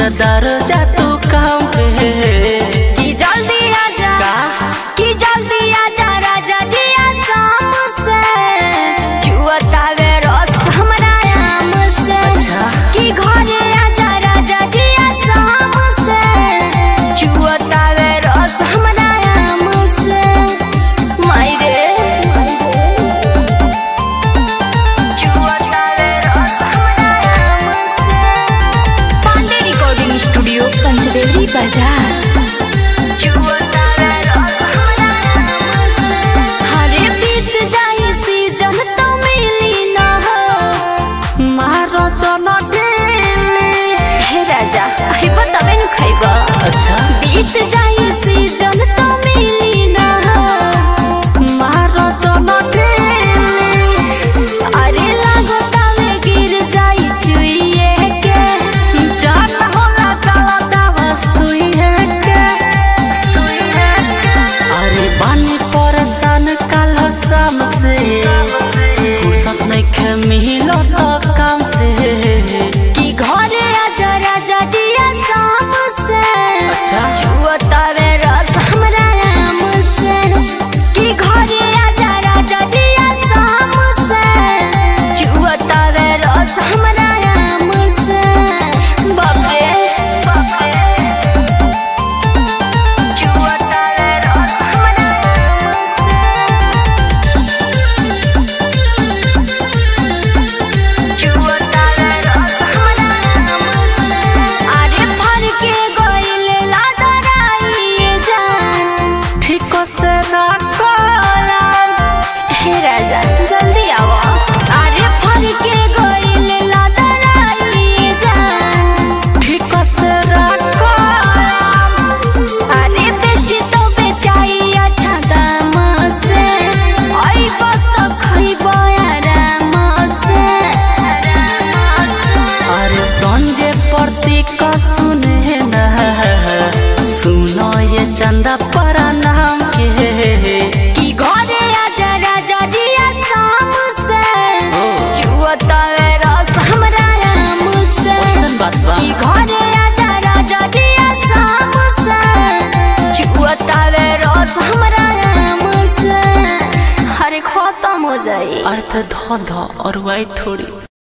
ठेकेदार जा तू काम पे कि जल्दी आजा का कि जल्दी आजा राजा जी आसाम से जुआतावे रस हमरा आम से कि घरे आजा राजा जी आसाम से जुआतावे रस हमरा आम से मायरे जुआतावे रस हमरा आम से पांडे रिकॉर्डिंग स्टूडियो पंचदेवरी बाजार अच्छा बीत जाई सीजन तो मिली ना मारो चलो अरे लागता में गिर जाई चुइए के जान होला चला दावा सुइए के अरे बानी परेशान काल शाम से फुर्सत नहीं खे मिलो तो काम से कि घरे आजा राजा जी आसाम से जुआतावे रस हमरा आम से कि घरे आजा राजा जी आसाम से जुआतावे रस हमरा आम से बाबे जुआतावे रस हमरा आम से जुआतावे रस हमरा आम से अरे भर के गइले लादराई जान ठीक से ना कोलाम हे राजा जल्दी आओ अरे भर के गइले लादराई जान ठीक से ना कोलाम अरे बेची तो बेचाई अच्छा दाम से आइब तो खइब आराम से अरे संजय प्रतीक सुने ना सुनो ये चंदा परा नाम के कि घरे आजा राजा जी आसाम से जुआतावे रस हमरा आम से कैसन बात बा कि घरे आजा राजा जी आसाम से जुआतावे रस हमरा आम से हरे खत्म हो जाई अर्थ धो धो और वाई थोड़ी